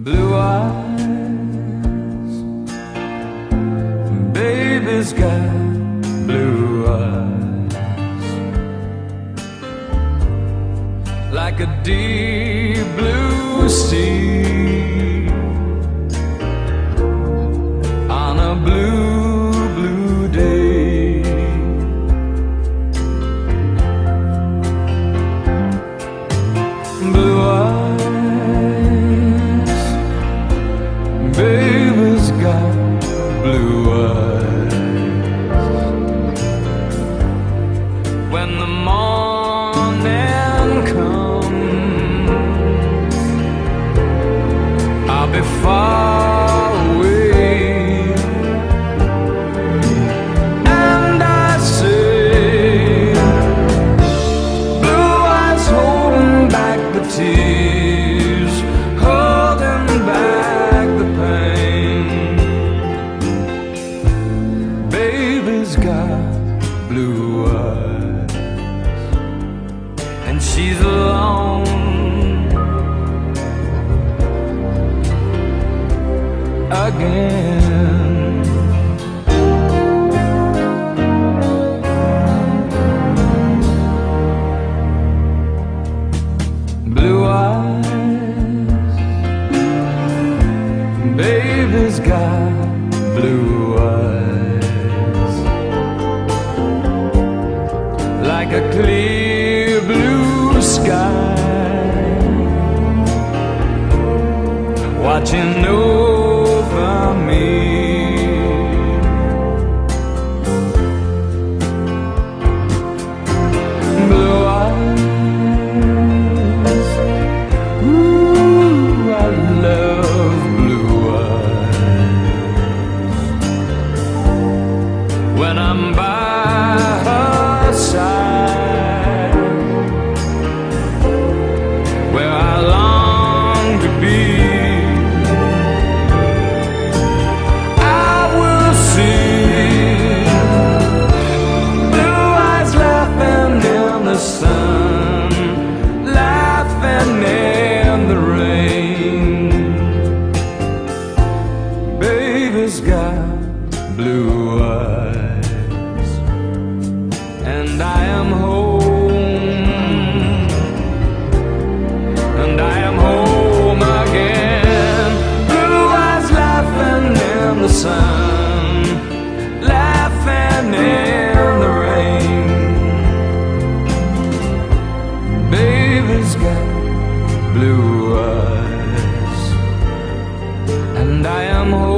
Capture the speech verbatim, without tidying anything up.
Blue eyes, baby's got blue eyes, like a deep blue sea on a blue, blue day. Blue eyes, baby's got blue eyes. When the morning comes, I'll be far away, and I say, blue eyes holding back the tears, holding back the pain. Baby's got blue eyes, and she's alone again. Blue eyes, baby's got blue eyes, like a clear blue sky, watching over me. Blue eyes, ooh, I love blue eyes. When I'm by her side, where I long to be, sun, laughing in the rain. Baby's got blue eyes, and I am home, and I am home again. Blue eyes laughing in the sun, laughing in the rain. Baby's got blue eyes, and I am home.